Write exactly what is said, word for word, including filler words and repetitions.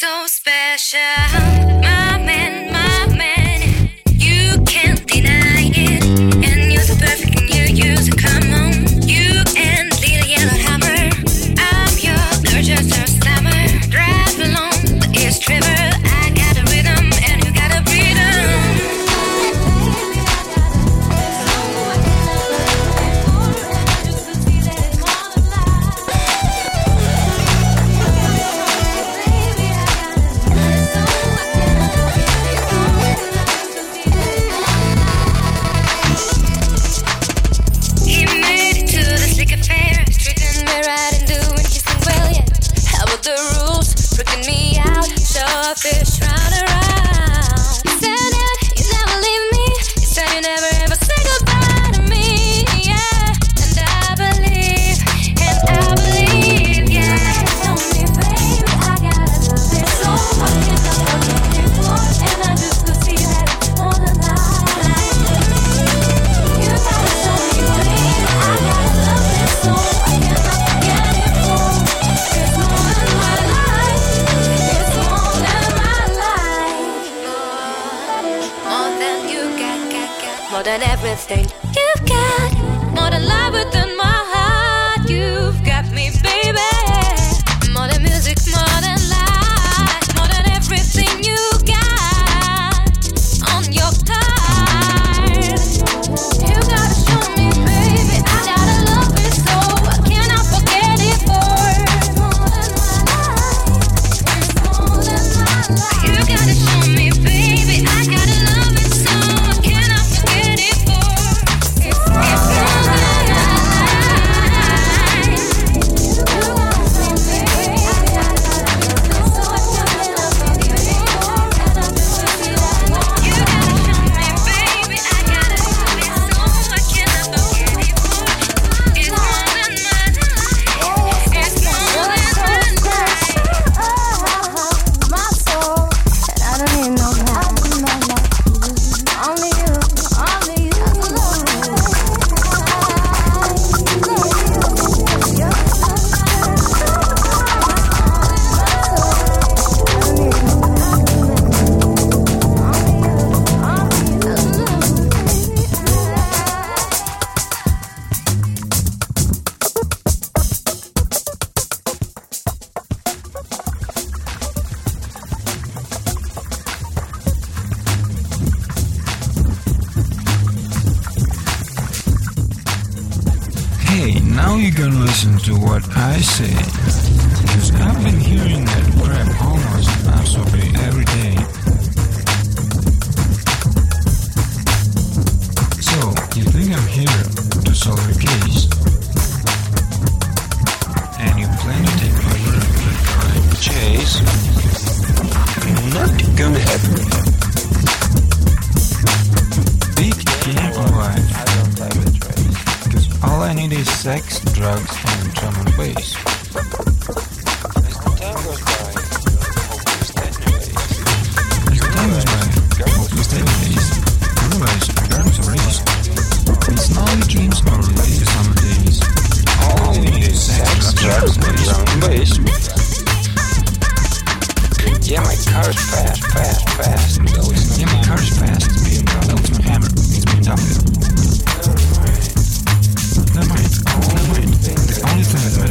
so special. My man, my man, you can't deny it. And you're so perfect and you use it, come on. You and little yellow hammer. I'm your gorgeous summer. Drive along the East River. I got a rhythm and you got a rhythm. Fish round around. You said that you never leave me. You said you never ever say goodbye to me. Yeah, and I believe, and I believe, yeah. Tell me, baby, I gotta love it so much. I'm looking for, and I just could see that it's more than life. You gotta show me, baby, I gotta love it so I cannot forget it. For it's more than my life. It's more than more than everything you've got, more than life within my heart. You've got me, baby. More than music, more than life, more than everything you got on your card. You gotta show me, baby. I gotta love it so I cannot forget it. For it's more than my life, it's more than my life. You gotta show me, baby. I gotta love it so I cannot forget it. To what I say, because I've been hearing that crap almost absolutely every day. So, you think I'm here to solve the case, and you plan to take over and try to chase? Not gonna happen. Big game of life. I don't have a trace. Because all I need is sex, drugs, and drum and bass. As the time goes by, hope we stay in the base. As the time goes by, hope we stay in the base. Otherwise, regardless of race, these knowledge games are related to summer days. All we need is sex, drugs, and drum and bass. Yeah, my car's fast, fast, fast. Yeah, my car's fast. Though it's my hammer. It's my W. Never mind. Never mind. The only thing that